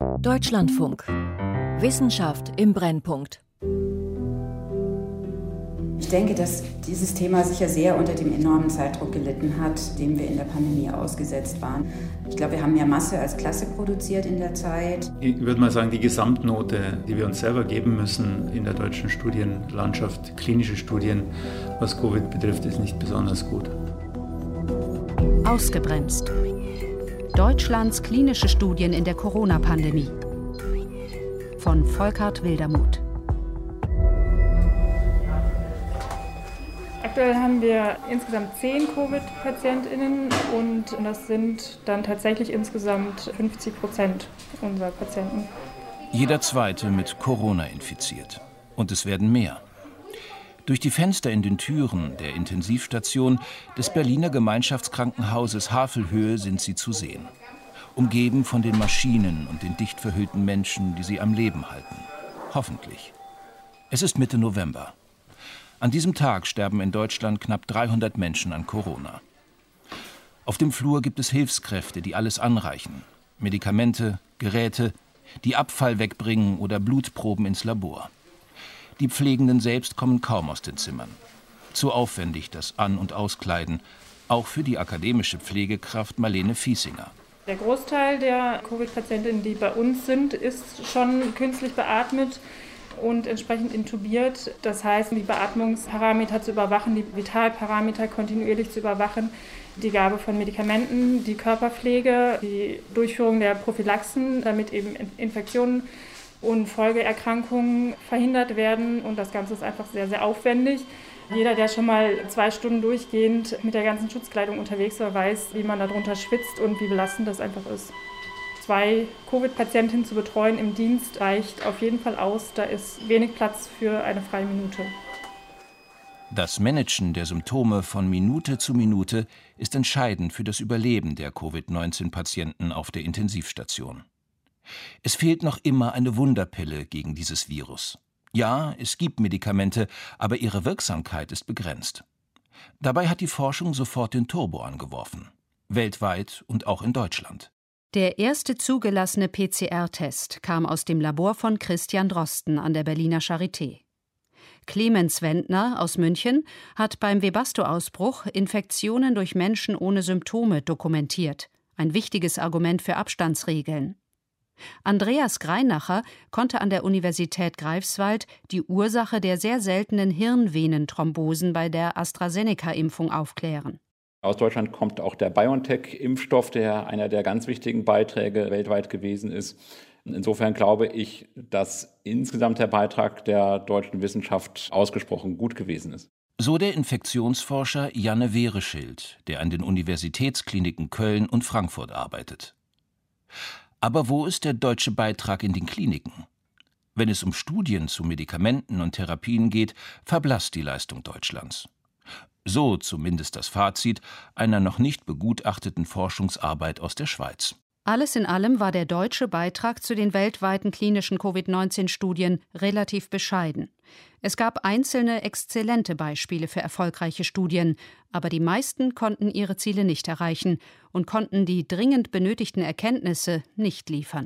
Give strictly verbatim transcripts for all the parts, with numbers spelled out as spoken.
Deutschlandfunk. Wissenschaft im Brennpunkt. Ich denke, dass dieses Thema sicher sehr unter dem enormen Zeitdruck gelitten hat, dem wir in der Pandemie ausgesetzt waren. Ich glaube, wir haben mehr Masse als Klasse produziert in der Zeit. Ich würde mal sagen, die Gesamtnote, die wir uns selber geben müssen in der deutschen Studienlandschaft, klinische Studien, was Covid betrifft, ist nicht besonders gut. Ausgebremst. Deutschlands klinische Studien in der Corona-Pandemie. Von Volkart Wildermuth. Aktuell haben wir insgesamt zehn Covid-PatientInnen und das sind dann tatsächlich insgesamt fünfzig Prozent unserer Patienten. Jeder Zweite mit Corona infiziert. Und es werden mehr. Durch die Fenster in den Türen der Intensivstation des Berliner Gemeinschaftskrankenhauses Havelhöhe sind sie zu sehen. Umgeben von den Maschinen und den dicht verhüllten Menschen, die sie am Leben halten. Hoffentlich. Es ist Mitte November. An diesem Tag sterben in Deutschland knapp dreihundert Menschen an Corona. Auf dem Flur gibt es Hilfskräfte, die alles anreichen. Medikamente, Geräte, die Abfall wegbringen oder Blutproben ins Labor. Die Pflegenden selbst kommen kaum aus den Zimmern. Zu aufwendig das An- und Auskleiden, auch für die akademische Pflegekraft Marlene Fiesinger. Der Großteil der Covid-Patientinnen, die bei uns sind, ist schon künstlich beatmet und entsprechend intubiert. Das heißt, die Beatmungsparameter zu überwachen, die Vitalparameter kontinuierlich zu überwachen, die Gabe von Medikamenten, die Körperpflege, die Durchführung der Prophylaxen, damit eben Infektionen und Folgeerkrankungen verhindert werden. Und das Ganze ist einfach sehr, sehr aufwendig. Jeder, der schon mal zwei Stunden durchgehend mit der ganzen Schutzkleidung unterwegs war, weiß, wie man darunter schwitzt und wie belastend das einfach ist. Zwei Covid-Patientinnen zu betreuen im Dienst reicht auf jeden Fall aus. Da ist wenig Platz für eine freie Minute. Das Managen der Symptome von Minute zu Minute ist entscheidend für das Überleben der Covid neunzehn Patienten auf der Intensivstation. Es fehlt noch immer eine Wunderpille gegen dieses Virus. Ja, es gibt Medikamente, aber ihre Wirksamkeit ist begrenzt. Dabei hat die Forschung sofort den Turbo angeworfen. Weltweit und auch in Deutschland. Der erste zugelassene P C R-Test kam aus dem Labor von Christian Drosten an der Berliner Charité. Clemens Wendner aus München hat beim Webasto-Ausbruch Infektionen durch Menschen ohne Symptome dokumentiert. Ein wichtiges Argument für Abstandsregeln. Andreas Greinacher konnte an der Universität Greifswald die Ursache der sehr seltenen Hirnvenenthrombosen bei der AstraZeneca-Impfung aufklären. Aus Deutschland kommt auch der BioNTech-Impfstoff, der einer der ganz wichtigen Beiträge weltweit gewesen ist. Insofern glaube ich, dass insgesamt der Beitrag der deutschen Wissenschaft ausgesprochen gut gewesen ist. So der Infektionsforscher Janne Wehreschild, der an den Universitätskliniken Köln und Frankfurt arbeitet. Aber wo ist der deutsche Beitrag in den Kliniken? Wenn es um Studien zu Medikamenten und Therapien geht, verblasst die Leistung Deutschlands. So zumindest das Fazit einer noch nicht begutachteten Forschungsarbeit aus der Schweiz. Alles in allem war der deutsche Beitrag zu den weltweiten klinischen Covid neunzehn Studien relativ bescheiden. Es gab einzelne exzellente Beispiele für erfolgreiche Studien, aber die meisten konnten ihre Ziele nicht erreichen und konnten die dringend benötigten Erkenntnisse nicht liefern.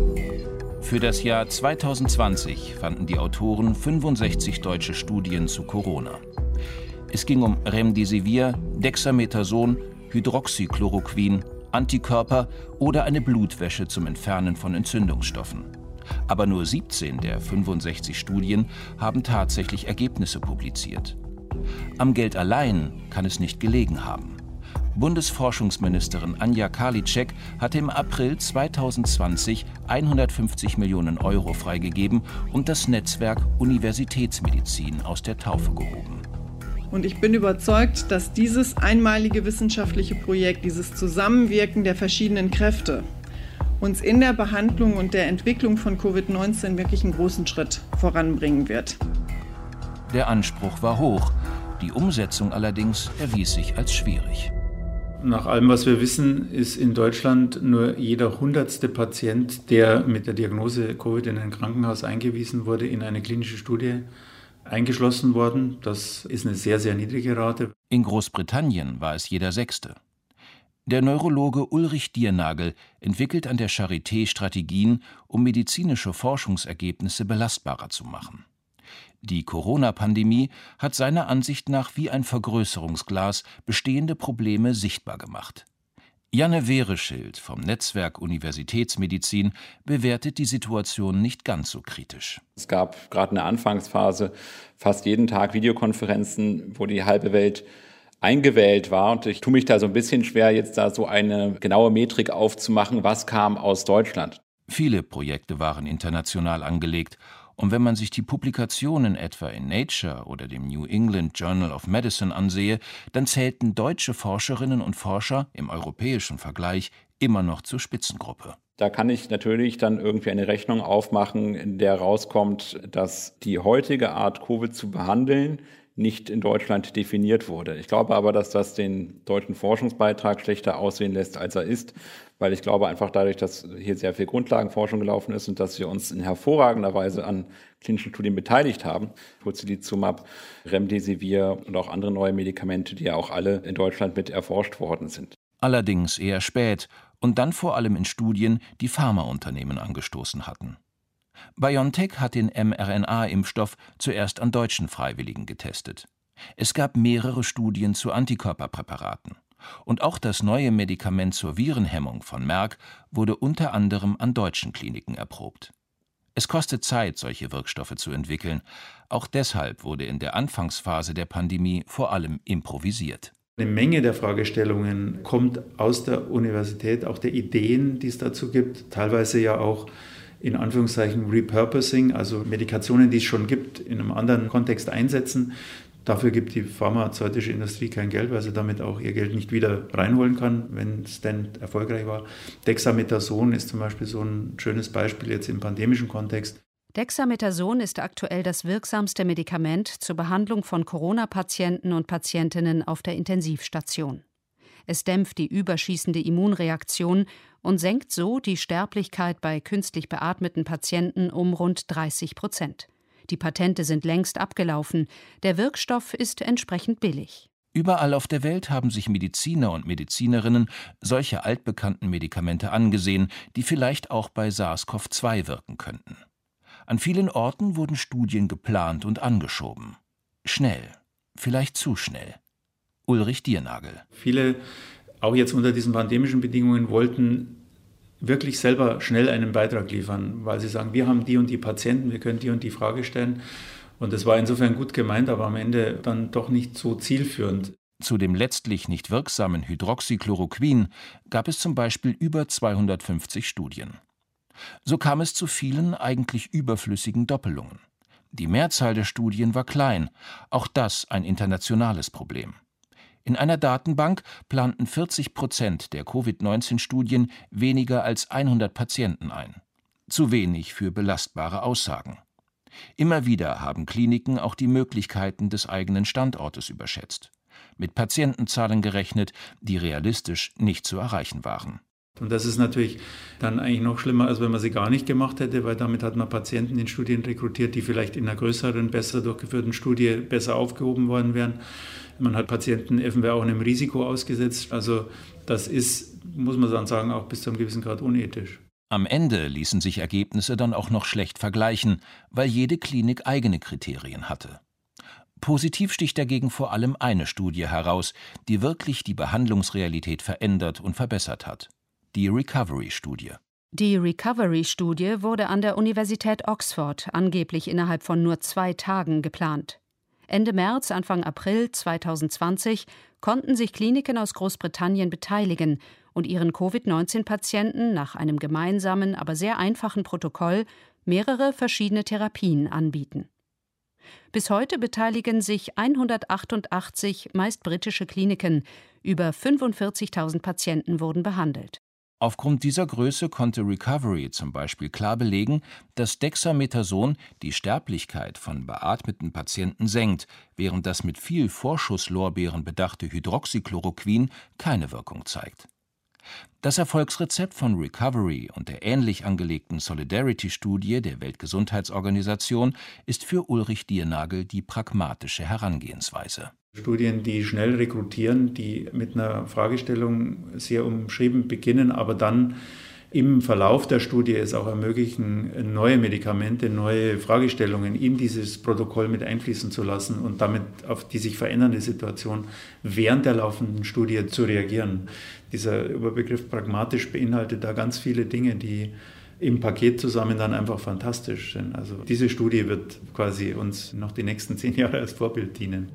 Für das Jahr zweitausendzwanzig fanden die Autoren fünfundsechzig deutsche Studien zu Corona. Es ging um Remdesivir, Dexamethason, Hydroxychloroquin, Antikörper oder eine Blutwäsche zum Entfernen von Entzündungsstoffen. Aber nur siebzehn der fünfundsechzig Studien haben tatsächlich Ergebnisse publiziert. Am Geld allein kann es nicht gelegen haben. Bundesforschungsministerin Anja Karliczek hatte im April zweitausendzwanzig hundertfünfzig Millionen Euro freigegeben und das Netzwerk Universitätsmedizin aus der Taufe gehoben. Und ich bin überzeugt, dass dieses einmalige wissenschaftliche Projekt, dieses Zusammenwirken der verschiedenen Kräfte uns in der Behandlung und der Entwicklung von Covid neunzehn wirklich einen großen Schritt voranbringen wird. Der Anspruch war hoch, die Umsetzung allerdings erwies sich als schwierig. Nach allem, was wir wissen, ist in Deutschland nur jeder hundertste Patient, der mit der Diagnose Covid in ein Krankenhaus eingewiesen wurde, in eine klinische Studie eingeschlossen worden. Das ist eine sehr, sehr niedrige Rate. In Großbritannien war es jeder Sechste. Der Neurologe Ulrich Diernagel entwickelt an der Charité Strategien, um medizinische Forschungsergebnisse belastbarer zu machen. Die Corona-Pandemie hat seiner Ansicht nach wie ein Vergrößerungsglas bestehende Probleme sichtbar gemacht. Janne Wehreschild vom Netzwerk Universitätsmedizin bewertet die Situation nicht ganz so kritisch. Es gab gerade in der Anfangsphase fast jeden Tag Videokonferenzen, wo die halbe Welt eingewählt war. Und ich tue mich da so ein bisschen schwer, jetzt da so eine genaue Metrik aufzumachen, was kam aus Deutschland. Viele Projekte waren international angelegt. Und wenn man sich die Publikationen etwa in Nature oder dem New England Journal of Medicine ansehe, dann zählten deutsche Forscherinnen und Forscher im europäischen Vergleich immer noch zur Spitzengruppe. Da kann ich natürlich dann irgendwie eine Rechnung aufmachen, in der rauskommt, dass die heutige Art, Covid zu behandeln, nicht in Deutschland definiert wurde. Ich glaube aber, dass das den deutschen Forschungsbeitrag schlechter aussehen lässt, als er ist, weil ich glaube einfach dadurch, dass hier sehr viel Grundlagenforschung gelaufen ist und dass wir uns in hervorragender Weise an klinischen Studien beteiligt haben, Tocilizumab, Remdesivir und auch andere neue Medikamente, die ja auch alle in Deutschland mit erforscht worden sind. Allerdings eher spät und dann vor allem in Studien, die Pharmaunternehmen angestoßen hatten. BioNTech hat den mRNA-Impfstoff zuerst an deutschen Freiwilligen getestet. Es gab mehrere Studien zu Antikörperpräparaten. Und auch das neue Medikament zur Virenhemmung von Merck wurde unter anderem an deutschen Kliniken erprobt. Es kostet Zeit, solche Wirkstoffe zu entwickeln. Auch deshalb wurde in der Anfangsphase der Pandemie vor allem improvisiert. Eine Menge der Fragestellungen kommt aus der Universität, auch der Ideen, die es dazu gibt, teilweise ja auch in Anführungszeichen Repurposing, also Medikationen, die es schon gibt, in einem anderen Kontext einsetzen. Dafür gibt die pharmazeutische Industrie kein Geld, weil sie damit auch ihr Geld nicht wieder reinholen kann, wenn es denn erfolgreich war. Dexamethason ist zum Beispiel so ein schönes Beispiel jetzt im pandemischen Kontext. Dexamethason ist aktuell das wirksamste Medikament zur Behandlung von Corona-Patienten und Patientinnen auf der Intensivstation. Es dämpft die überschießende Immunreaktion und senkt so die Sterblichkeit bei künstlich beatmeten Patienten um rund dreißig Prozent. Die Patente sind längst abgelaufen. Der Wirkstoff ist entsprechend billig. Überall auf der Welt haben sich Mediziner und Medizinerinnen solche altbekannten Medikamente angesehen, die vielleicht auch bei SARS-C o V zwei wirken könnten. An vielen Orten wurden Studien geplant und angeschoben. Schnell, vielleicht zu schnell. Ulrich Diernagel. Viele, auch jetzt unter diesen pandemischen Bedingungen, wollten wirklich selber schnell einen Beitrag liefern, weil sie sagen, wir haben die und die Patienten, wir können die und die Frage stellen. Und das war insofern gut gemeint, aber am Ende dann doch nicht so zielführend. Zu dem letztlich nicht wirksamen Hydroxychloroquin gab es zum Beispiel über zweihundertfünfzig Studien. So kam es zu vielen eigentlich überflüssigen Doppelungen. Die Mehrzahl der Studien war klein, auch das ein internationales Problem. In einer Datenbank planten vierzig Prozent der Covid neunzehn Studien weniger als hundert Patienten ein. Zu wenig für belastbare Aussagen. Immer wieder haben Kliniken auch die Möglichkeiten des eigenen Standortes überschätzt. Mit Patientenzahlen gerechnet, die realistisch nicht zu erreichen waren. Und das ist natürlich dann eigentlich noch schlimmer, als wenn man sie gar nicht gemacht hätte, weil damit hat man Patienten in Studien rekrutiert, die vielleicht in einer größeren, besser durchgeführten Studie besser aufgehoben worden wären. Man hat Patienten eventuell auch einem Risiko ausgesetzt. Also das ist, muss man dann sagen, auch bis zu einem gewissen Grad unethisch. Am Ende ließen sich Ergebnisse dann auch noch schlecht vergleichen, weil jede Klinik eigene Kriterien hatte. Positiv sticht dagegen vor allem eine Studie heraus, die wirklich die Behandlungsrealität verändert und verbessert hat. Die Recovery-Studie. Die Recovery-Studie wurde an der Universität Oxford angeblich innerhalb von nur zwei Tagen geplant. Ende März, Anfang April zweitausendzwanzig konnten sich Kliniken aus Großbritannien beteiligen und ihren Covid neunzehn Patienten nach einem gemeinsamen, aber sehr einfachen Protokoll mehrere verschiedene Therapien anbieten. Bis heute beteiligen sich hundertachtundachtzig, meist britische Kliniken. Über fünfundvierzigtausend Patienten wurden behandelt. Aufgrund dieser Größe konnte Recovery zum Beispiel klar belegen, dass Dexamethason die Sterblichkeit von beatmeten Patienten senkt, während das mit viel Vorschusslorbeeren bedachte Hydroxychloroquin keine Wirkung zeigt. Das Erfolgsrezept von Recovery und der ähnlich angelegten Solidarity-Studie der Weltgesundheitsorganisation ist für Ulrich Diernagel die pragmatische Herangehensweise. Studien, die schnell rekrutieren, die mit einer Fragestellung sehr umschrieben beginnen, aber dann im Verlauf der Studie es auch ermöglichen, neue Medikamente, neue Fragestellungen in dieses Protokoll mit einfließen zu lassen und damit auf die sich verändernde Situation während der laufenden Studie zu reagieren. Dieser Überbegriff pragmatisch beinhaltet da ganz viele Dinge, die im Paket zusammen dann einfach fantastisch sind. Also diese Studie wird quasi uns noch die nächsten zehn Jahre als Vorbild dienen.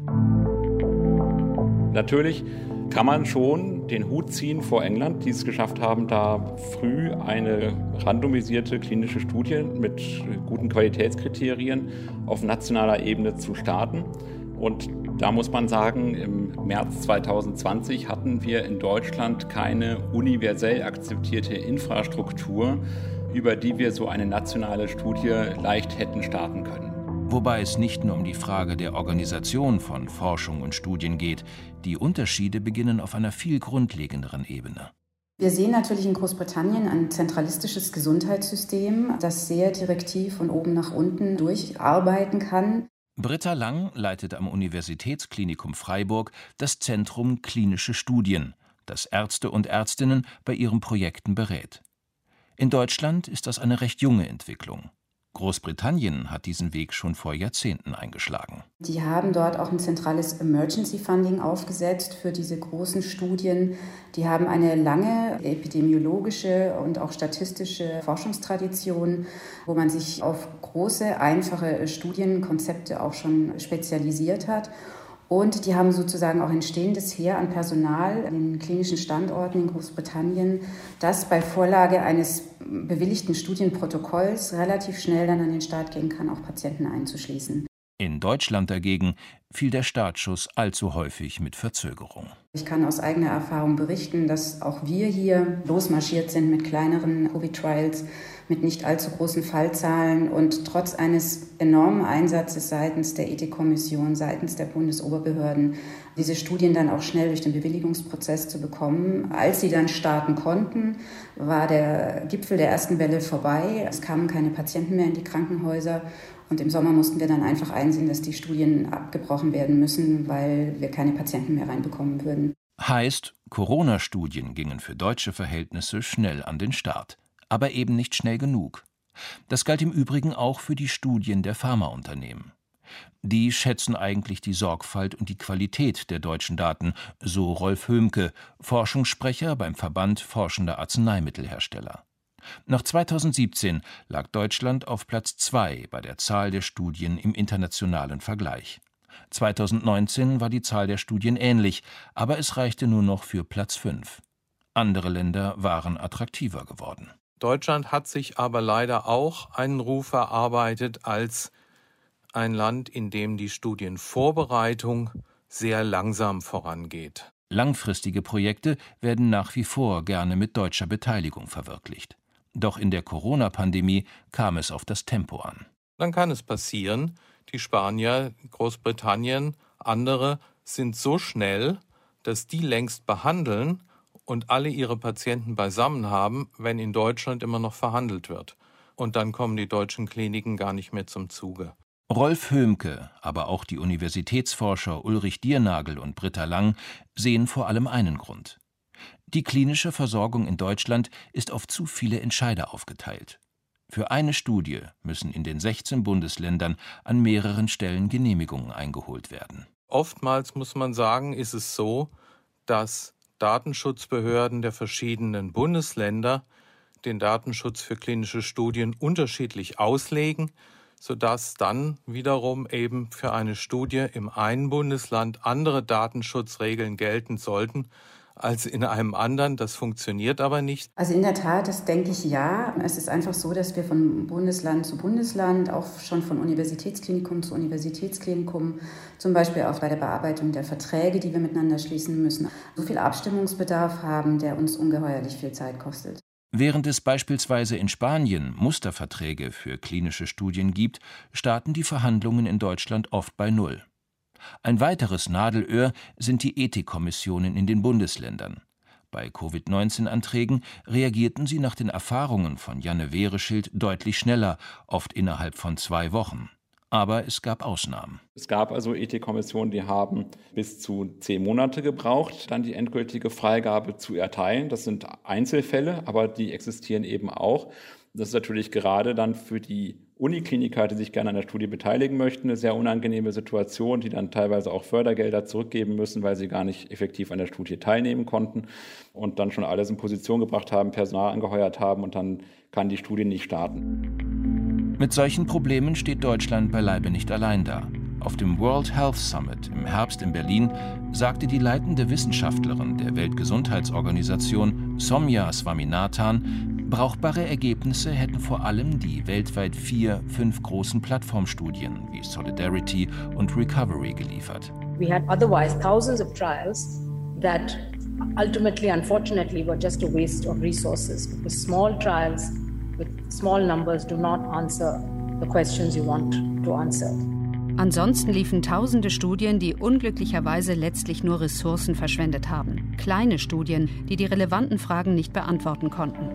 Natürlich kann man schon den Hut ziehen vor England, die es geschafft haben, da früh eine randomisierte klinische Studie mit guten Qualitätskriterien auf nationaler Ebene zu starten. Und da muss man sagen, im März zweitausendzwanzig hatten wir in Deutschland keine universell akzeptierte Infrastruktur, über die wir so eine nationale Studie leicht hätten starten können. Wobei es nicht nur um die Frage der Organisation von Forschung und Studien geht. Die Unterschiede beginnen auf einer viel grundlegenderen Ebene. Wir sehen natürlich in Großbritannien ein zentralistisches Gesundheitssystem, das sehr direktiv von oben nach unten durcharbeiten kann. Britta Lang leitet am Universitätsklinikum Freiburg das Zentrum Klinische Studien, das Ärzte und Ärztinnen bei ihren Projekten berät. In Deutschland ist das eine recht junge Entwicklung. Großbritannien hat diesen Weg schon vor Jahrzehnten eingeschlagen. Die haben dort auch ein zentrales Emergency Funding aufgesetzt für diese großen Studien. Die haben eine lange epidemiologische und auch statistische Forschungstradition, wo man sich auf große, einfache Studienkonzepte auch schon spezialisiert hat. Und die haben sozusagen auch ein stehendes Heer an Personal an den klinischen Standorten in Großbritannien, das bei Vorlage eines bewilligten Studienprotokolls relativ schnell dann an den Start gehen kann, auch Patienten einzuschließen. In Deutschland dagegen fiel der Startschuss allzu häufig mit Verzögerung. Ich kann aus eigener Erfahrung berichten, dass auch wir hier losmarschiert sind mit kleineren Covid-Trials, mit nicht allzu großen Fallzahlen und trotz eines enormen Einsatzes seitens der Ethikkommission, seitens der Bundesoberbehörden, diese Studien dann auch schnell durch den Bewilligungsprozess zu bekommen. Als sie dann starten konnten, war der Gipfel der ersten Welle vorbei. Es kamen keine Patienten mehr in die Krankenhäuser. Und im Sommer mussten wir dann einfach einsehen, dass die Studien abgebrochen werden müssen, weil wir keine Patienten mehr reinbekommen würden. Heißt, Corona-Studien gingen für deutsche Verhältnisse schnell an den Start. Aber eben nicht schnell genug. Das galt im Übrigen auch für die Studien der Pharmaunternehmen. Die schätzen eigentlich die Sorgfalt und die Qualität der deutschen Daten, so Rolf Höhmke, Forschungssprecher beim Verband Forschender Arzneimittelhersteller. Nach zweitausendsiebzehn lag Deutschland auf Platz zwei bei der Zahl der Studien im internationalen Vergleich. zweitausendneunzehn war die Zahl der Studien ähnlich, aber es reichte nur noch für Platz fünf. Andere Länder waren attraktiver geworden. Deutschland hat sich aber leider auch einen Ruf erarbeitet als ein Land, in dem die Studienvorbereitung sehr langsam vorangeht. Langfristige Projekte werden nach wie vor gerne mit deutscher Beteiligung verwirklicht. Doch in der Corona-Pandemie kam es auf das Tempo an. Dann kann es passieren, die Spanier, Großbritannien, andere sind so schnell, dass die längst behandeln und alle ihre Patienten beisammen haben, wenn in Deutschland immer noch verhandelt wird. Und dann kommen die deutschen Kliniken gar nicht mehr zum Zuge. Rolf Höhmke, aber auch die Universitätsforscher Ulrich Diernagel und Britta Lang sehen vor allem einen Grund. Die klinische Versorgung in Deutschland ist auf zu viele Entscheider aufgeteilt. Für eine Studie müssen in den sechzehn Bundesländern an mehreren Stellen Genehmigungen eingeholt werden. Oftmals muss man sagen, ist es so, dass Datenschutzbehörden der verschiedenen Bundesländer den Datenschutz für klinische Studien unterschiedlich auslegen, sodass dann wiederum eben für eine Studie im einen Bundesland andere Datenschutzregeln gelten sollten als in einem anderen. Das funktioniert aber nicht. Also in der Tat, das denke ich ja. Es ist einfach so, dass wir von Bundesland zu Bundesland, auch schon von Universitätsklinikum zu Universitätsklinikum, zum Beispiel auch bei der Bearbeitung der Verträge, die wir miteinander schließen müssen, so viel Abstimmungsbedarf haben, der uns ungeheuerlich viel Zeit kostet. Während es beispielsweise in Spanien Musterverträge für klinische Studien gibt, starten die Verhandlungen in Deutschland oft bei Null. Ein weiteres Nadelöhr sind die Ethikkommissionen in den Bundesländern. Bei Covid neunzehn Anträgen reagierten sie nach den Erfahrungen von Janne Wehreschild deutlich schneller, oft innerhalb von zwei Wochen. Aber es gab Ausnahmen. Es gab also Ethikkommissionen, die haben bis zu zehn Monate gebraucht, dann die endgültige Freigabe zu erteilen. Das sind Einzelfälle, aber die existieren eben auch. Das ist natürlich gerade dann für die Unikliniker, die sich gerne an der Studie beteiligen möchten, eine sehr unangenehme Situation, die dann teilweise auch Fördergelder zurückgeben müssen, weil sie gar nicht effektiv an der Studie teilnehmen konnten und dann schon alles in Position gebracht haben, Personal angeheuert haben und dann kann die Studie nicht starten. Mit solchen Problemen steht Deutschland beileibe nicht allein da. Auf dem World Health Summit im Herbst in Berlin sagte die leitende Wissenschaftlerin der Weltgesundheitsorganisation, Soumya Swaminathan, brauchbare Ergebnisse hätten vor allem die weltweit vier, fünf großen Plattformstudien wie Solidarity und Recovery geliefert. We had otherwise thousands of trials that ultimately, unfortunately, were just a waste of resources because small trials with small numbers do not answer the questions you want to answer. Ansonsten liefen tausende Studien, die unglücklicherweise letztlich nur Ressourcen verschwendet haben. Kleine Studien, die die relevanten Fragen nicht beantworten konnten.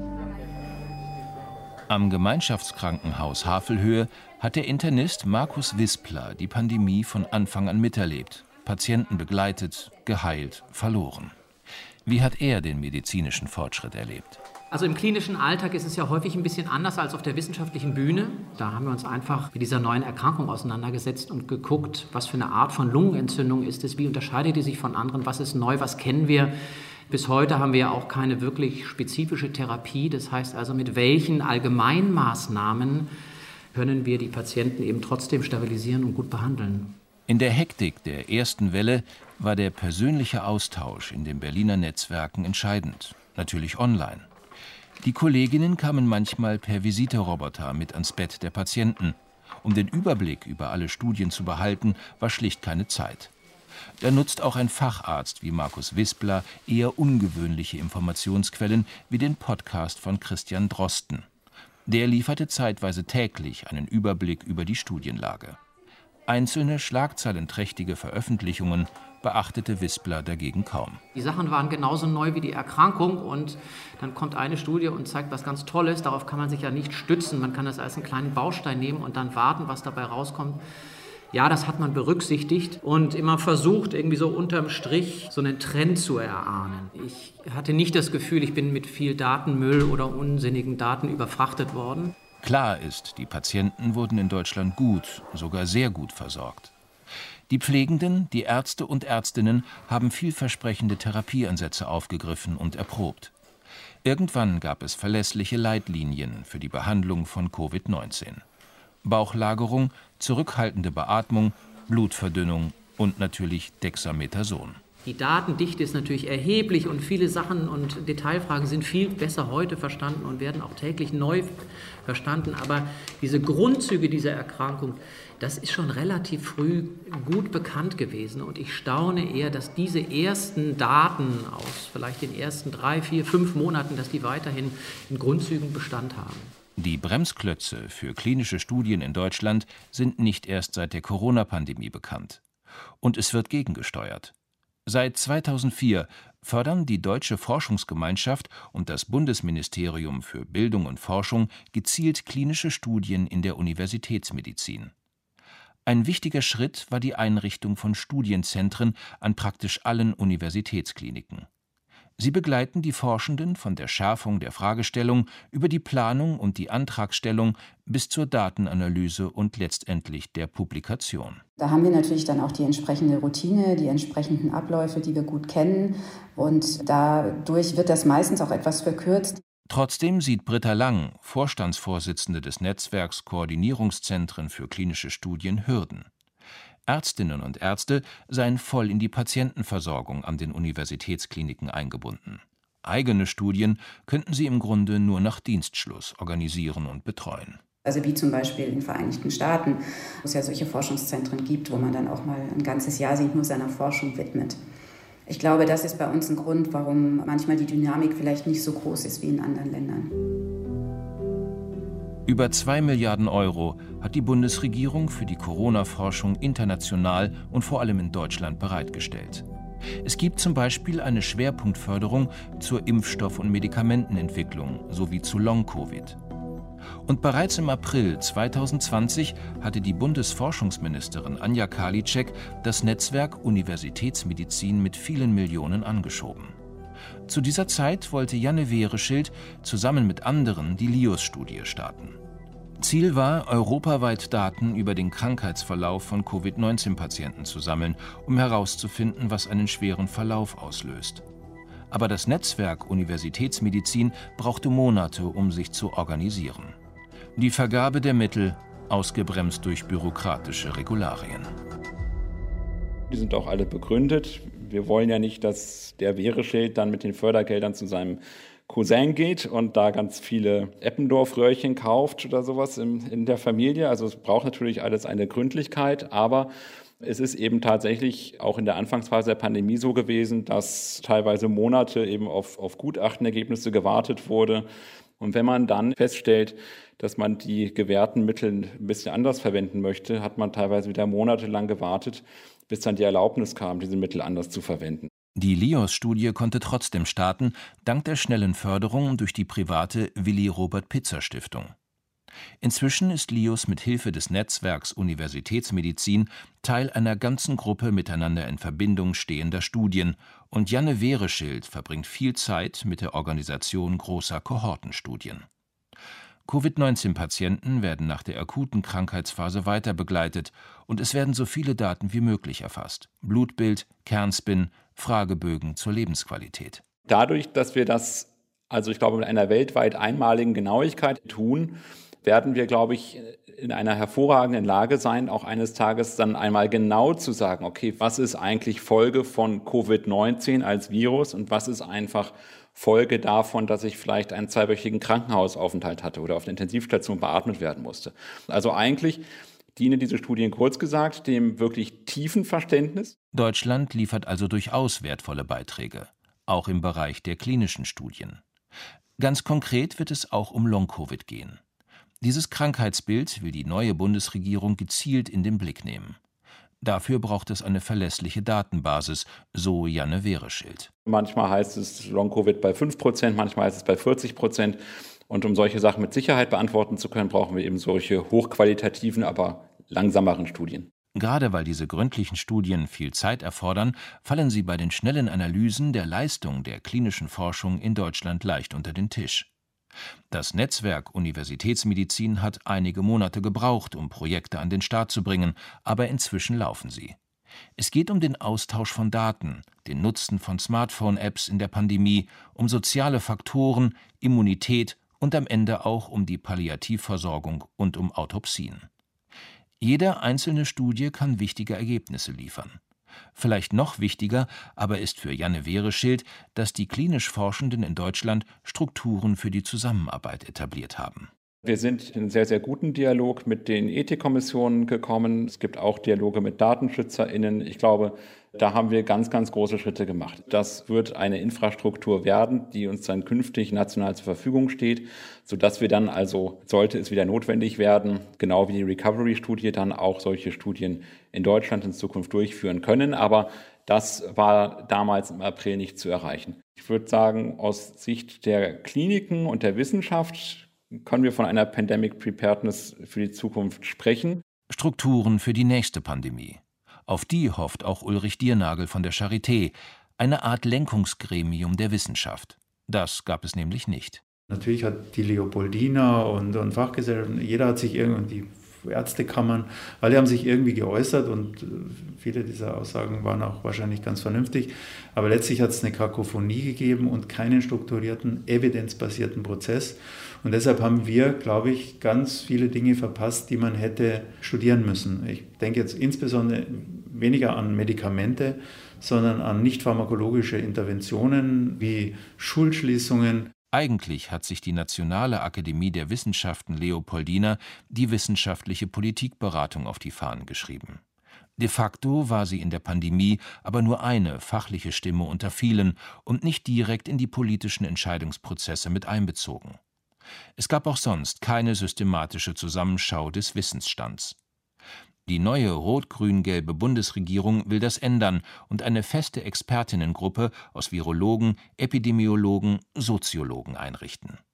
Am Gemeinschaftskrankenhaus Havelhöhe hat der Internist Markus Wispler die Pandemie von Anfang an miterlebt, Patienten begleitet, geheilt, verloren. Wie hat er den medizinischen Fortschritt erlebt? Also im klinischen Alltag ist es ja häufig ein bisschen anders als auf der wissenschaftlichen Bühne. Da haben wir uns einfach mit dieser neuen Erkrankung auseinandergesetzt und geguckt, was für eine Art von Lungenentzündung ist es, wie unterscheidet die sich von anderen, was ist neu, was kennen wir. Bis heute haben wir ja auch keine wirklich spezifische Therapie. Das heißt also, mit welchen Allgemeinmaßnahmen können wir die Patienten eben trotzdem stabilisieren und gut behandeln. In der Hektik der ersten Welle war der persönliche Austausch in den Berliner Netzwerken entscheidend, natürlich online. Die Kolleginnen kamen manchmal per Visiteroboter mit ans Bett der Patienten. Um den Überblick über alle Studien zu behalten, war schlicht keine Zeit. Da nutzt auch ein Facharzt wie Markus Wispler eher ungewöhnliche Informationsquellen wie den Podcast von Christian Drosten. Der lieferte zeitweise täglich einen Überblick über die Studienlage. Einzelne schlagzeilenträchtige Veröffentlichungen beachtete Wispler dagegen kaum. Die Sachen waren genauso neu wie die Erkrankung und dann kommt eine Studie und zeigt was ganz Tolles. Darauf kann man sich ja nicht stützen. Man kann das als einen kleinen Baustein nehmen und dann warten, was dabei rauskommt. Ja, das hat man berücksichtigt und immer versucht, irgendwie so unterm Strich so einen Trend zu erahnen. Ich hatte nicht das Gefühl, ich bin mit viel Datenmüll oder unsinnigen Daten überfrachtet worden. Klar ist, die Patienten wurden in Deutschland gut, sogar sehr gut versorgt. Die Pflegenden, die Ärzte und Ärztinnen haben vielversprechende Therapieansätze aufgegriffen und erprobt. Irgendwann gab es verlässliche Leitlinien für die Behandlung von Covid neunzehn. Bauchlagerung, zurückhaltende Beatmung, Blutverdünnung und natürlich Dexamethason. Die Datendichte ist natürlich erheblich und viele Sachen und Detailfragen sind viel besser heute verstanden und werden auch täglich neu verstanden. Aber diese Grundzüge dieser Erkrankung, das ist schon relativ früh gut bekannt gewesen. Und ich staune eher, dass diese ersten Daten aus vielleicht den ersten drei, vier, fünf Monaten, dass die weiterhin in Grundzügen Bestand haben. Die Bremsklötze für klinische Studien in Deutschland sind nicht erst seit der Corona-Pandemie bekannt. Und es wird gegengesteuert. Seit zweitausendvier fördern die Deutsche Forschungsgemeinschaft und das Bundesministerium für Bildung und Forschung gezielt klinische Studien in der Universitätsmedizin. Ein wichtiger Schritt war die Einrichtung von Studienzentren an praktisch allen Universitätskliniken. Sie begleiten die Forschenden von der Schärfung der Fragestellung über die Planung und die Antragstellung bis zur Datenanalyse und letztendlich der Publikation. Da haben wir natürlich dann auch die entsprechende Routine, die entsprechenden Abläufe, die wir gut kennen. Und dadurch wird das meistens auch etwas verkürzt. Trotzdem sieht Britta Lang, Vorstandsvorsitzende des Netzwerks Koordinierungszentren für klinische Studien, Hürden. Ärztinnen und Ärzte seien voll in die Patientenversorgung an den Universitätskliniken eingebunden. Eigene Studien könnten sie im Grunde nur nach Dienstschluss organisieren und betreuen. Also wie zum Beispiel in den Vereinigten Staaten, wo es ja solche Forschungszentren gibt, wo man dann auch mal ein ganzes Jahr sich nur seiner Forschung widmet. Ich glaube, das ist bei uns ein Grund, warum manchmal die Dynamik vielleicht nicht so groß ist wie in anderen Ländern. Über zwei Milliarden Euro hat die Bundesregierung für die Corona-Forschung international und vor allem in Deutschland bereitgestellt. Es gibt zum Beispiel eine Schwerpunktförderung zur Impfstoff- und Medikamentenentwicklung sowie zu Long-Covid. Und bereits im April zweitausendzwanzig hatte die Bundesforschungsministerin Anja Karliczek das Netzwerk Universitätsmedizin mit vielen Millionen angeschoben. Zu dieser Zeit wollte Janne Wehreschild zusammen mit anderen die LIOS-Studie starten. Ziel war, europaweit Daten über den Krankheitsverlauf von Covid neunzehn Patienten zu sammeln, um herauszufinden, was einen schweren Verlauf auslöst. Aber das Netzwerk Universitätsmedizin brauchte Monate, um sich zu organisieren. Die Vergabe der Mittel ausgebremst durch bürokratische Regularien. Die sind auch alle begründet. Wir wollen ja nicht, dass der Wehreschild dann mit den Fördergeldern zu seinem Cousin geht und da ganz viele Eppendorf-Röhrchen kauft oder sowas in, in der Familie. Also es braucht natürlich alles eine Gründlichkeit, aber es ist eben tatsächlich auch in der Anfangsphase der Pandemie so gewesen, dass teilweise Monate eben auf, auf Gutachtenergebnisse gewartet wurde. Und wenn man dann feststellt, dass man die gewährten Mittel ein bisschen anders verwenden möchte, hat man teilweise wieder monatelang gewartet, bis dann die Erlaubnis kam, diese Mittel anders zu verwenden. Die LIOS-Studie konnte trotzdem starten, dank der schnellen Förderung durch die private Willi-Robert-Pitzer-Stiftung. Inzwischen ist LIOS mit Hilfe des Netzwerks Universitätsmedizin Teil einer ganzen Gruppe miteinander in Verbindung stehender Studien, und Janne Wehreschild verbringt viel Zeit mit der Organisation großer Kohortenstudien. Covid neunzehn Patienten werden nach der akuten Krankheitsphase weiter begleitet und es werden so viele Daten wie möglich erfasst: Blutbild, Kernspin, Fragebögen zur Lebensqualität. Dadurch, dass wir das, also ich glaube, mit einer weltweit einmaligen Genauigkeit tun, werden wir, glaube ich, in einer hervorragenden Lage sein, auch eines Tages dann einmal genau zu sagen, okay, was ist eigentlich Folge von Covid neunzehn als Virus und was ist einfach Folge davon, dass ich vielleicht einen zweiwöchigen Krankenhausaufenthalt hatte oder auf der Intensivstation beatmet werden musste. Also eigentlich dienen diese Studien, kurz gesagt, dem wirklich tiefen Verständnis. Deutschland liefert also durchaus wertvolle Beiträge, auch im Bereich der klinischen Studien. Ganz konkret wird es auch um Long-Covid gehen. Dieses Krankheitsbild will die neue Bundesregierung gezielt in den Blick nehmen. Dafür braucht es eine verlässliche Datenbasis, so Janne Wehreschild. Manchmal heißt es Long-Covid bei fünf Prozent, manchmal heißt es bei vierzig Prozent. Und um solche Sachen mit Sicherheit beantworten zu können, brauchen wir eben solche hochqualitativen, aber langsameren Studien. Gerade weil diese gründlichen Studien viel Zeit erfordern, fallen sie bei den schnellen Analysen der Leistung der klinischen Forschung in Deutschland leicht unter den Tisch. Das Netzwerk Universitätsmedizin hat einige Monate gebraucht, um Projekte an den Start zu bringen, aber inzwischen laufen sie. Es geht um den Austausch von Daten, den Nutzen von Smartphone-Apps in der Pandemie, um soziale Faktoren, Immunität und am Ende auch um die Palliativversorgung und um Autopsien. Jede einzelne Studie kann wichtige Ergebnisse liefern. Vielleicht noch wichtiger aber ist für Janne Wehreschild, dass die klinisch Forschenden in Deutschland Strukturen für die Zusammenarbeit etabliert haben. Wir sind in einen sehr, sehr guten Dialog mit den Ethikkommissionen gekommen. Es gibt auch Dialoge mit DatenschützerInnen. Ich glaube, da haben wir ganz, ganz große Schritte gemacht. Das wird eine Infrastruktur werden, die uns dann künftig national zur Verfügung steht, sodass wir dann also, sollte es wieder notwendig werden, genau wie die Recovery-Studie, dann auch solche Studien in Deutschland in Zukunft durchführen können. Aber das war damals im April nicht zu erreichen. Ich würde sagen, aus Sicht der Kliniken und der Wissenschaft können wir von einer Pandemic Preparedness für die Zukunft sprechen. Strukturen für die nächste Pandemie. Auf die hofft auch Ulrich Diernagel von der Charité, eine Art Lenkungsgremium der Wissenschaft. Das gab es nämlich nicht. Natürlich hat die Leopoldina und, und Fachgesellschaften, jeder hat sich irgendwie, Ärztekammern, alle haben sich irgendwie geäußert und viele dieser Aussagen waren auch wahrscheinlich ganz vernünftig. Aber letztlich hat es eine Kakophonie gegeben und keinen strukturierten, evidenzbasierten Prozess. Und deshalb haben wir, glaube ich, ganz viele Dinge verpasst, die man hätte studieren müssen. Ich denke jetzt insbesondere weniger an Medikamente, sondern an nicht pharmakologische Interventionen wie Schulschließungen. Eigentlich hat sich die Nationale Akademie der Wissenschaften Leopoldina die wissenschaftliche Politikberatung auf die Fahnen geschrieben. De facto war sie in der Pandemie aber nur eine fachliche Stimme unter vielen und nicht direkt in die politischen Entscheidungsprozesse mit einbezogen. Es gab auch sonst keine systematische Zusammenschau des Wissensstands. Die neue rot-grün-gelbe Bundesregierung will das ändern und eine feste Expertinnengruppe aus Virologen, Epidemiologen, Soziologen einrichten.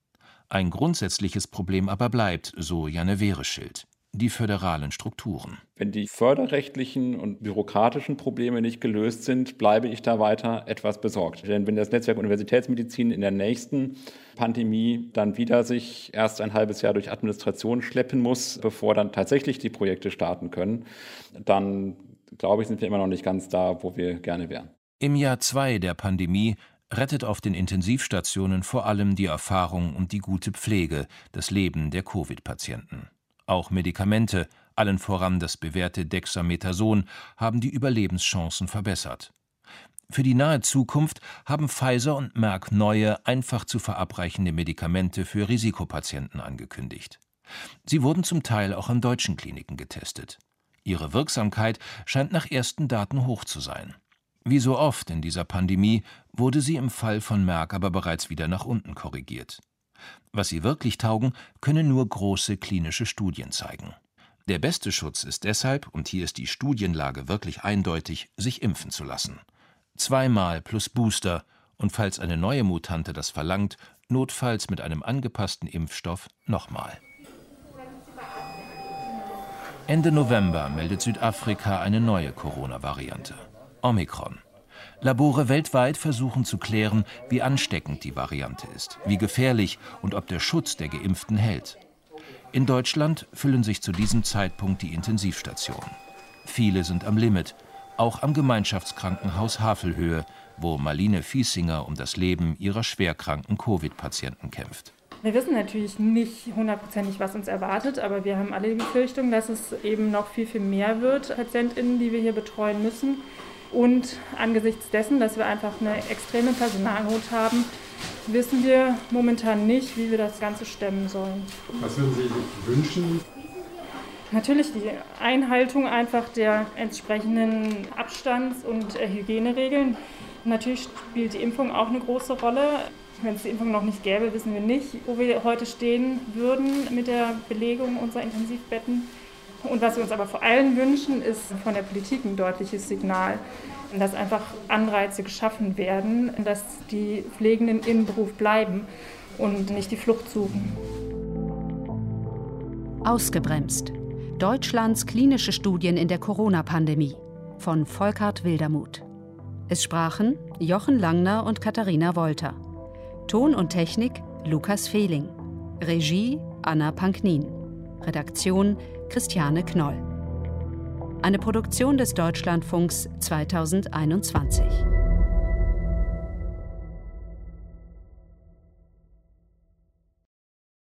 Ein grundsätzliches Problem aber bleibt, so Janne Wehreschild: die föderalen Strukturen. Wenn die förderrechtlichen und bürokratischen Probleme nicht gelöst sind, bleibe ich da weiter etwas besorgt. Denn wenn das Netzwerk Universitätsmedizin in der nächsten Pandemie dann wieder sich erst ein halbes Jahr durch Administration schleppen muss, bevor dann tatsächlich die Projekte starten können, dann glaube ich, sind wir immer noch nicht ganz da, wo wir gerne wären. Im Jahr zwei der Pandemie rettet auf den Intensivstationen vor allem die Erfahrung und die gute Pflege das Leben der Covid-Patienten. Auch Medikamente, allen voran das bewährte Dexamethason, haben die Überlebenschancen verbessert. Für die nahe Zukunft haben Pfizer und Merck neue, einfach zu verabreichende Medikamente für Risikopatienten angekündigt. Sie wurden zum Teil auch an deutschen Kliniken getestet. Ihre Wirksamkeit scheint nach ersten Daten hoch zu sein. Wie so oft in dieser Pandemie wurde sie im Fall von Merck aber bereits wieder nach unten korrigiert. Was sie wirklich taugen, können nur große klinische Studien zeigen. Der beste Schutz ist deshalb, und hier ist die Studienlage wirklich eindeutig, sich impfen zu lassen. Zweimal plus Booster und falls eine neue Mutante das verlangt, notfalls mit einem angepassten Impfstoff nochmal. Ende November meldet Südafrika eine neue Corona-Variante: Omikron. Labore weltweit versuchen zu klären, wie ansteckend die Variante ist, wie gefährlich und ob der Schutz der Geimpften hält. In Deutschland füllen sich zu diesem Zeitpunkt die Intensivstationen. Viele sind am Limit, auch am Gemeinschaftskrankenhaus Havelhöhe, wo Marlene Fiesinger um das Leben ihrer schwerkranken Covid-Patienten kämpft. Wir wissen natürlich nicht hundertprozentig, was uns erwartet, aber wir haben alle die Befürchtung, dass es eben noch viel, viel mehr wird, PatientInnen, die wir hier betreuen müssen. Und angesichts dessen, dass wir einfach eine extreme Personalnot haben, wissen wir momentan nicht, wie wir das Ganze stemmen sollen. Was würden Sie sich wünschen? Natürlich die Einhaltung einfach der entsprechenden Abstands- und Hygieneregeln. Natürlich spielt die Impfung auch eine große Rolle. Wenn es die Impfung noch nicht gäbe, wissen wir nicht, wo wir heute stehen würden mit der Belegung unserer Intensivbetten. Und was wir uns aber vor allem wünschen, ist von der Politik ein deutliches Signal, dass einfach Anreize geschaffen werden, dass die Pflegenden im Beruf bleiben und nicht die Flucht suchen. Ausgebremst. Deutschlands klinische Studien in der Corona-Pandemie von Volkart Wildermuth. Es sprachen Jochen Langner und Katharina Wolter. Ton und Technik Lukas Fehling. Regie Anna Panknin. Redaktion Christiane Knoll. Eine Produktion des Deutschlandfunks zweitausendeinundzwanzig.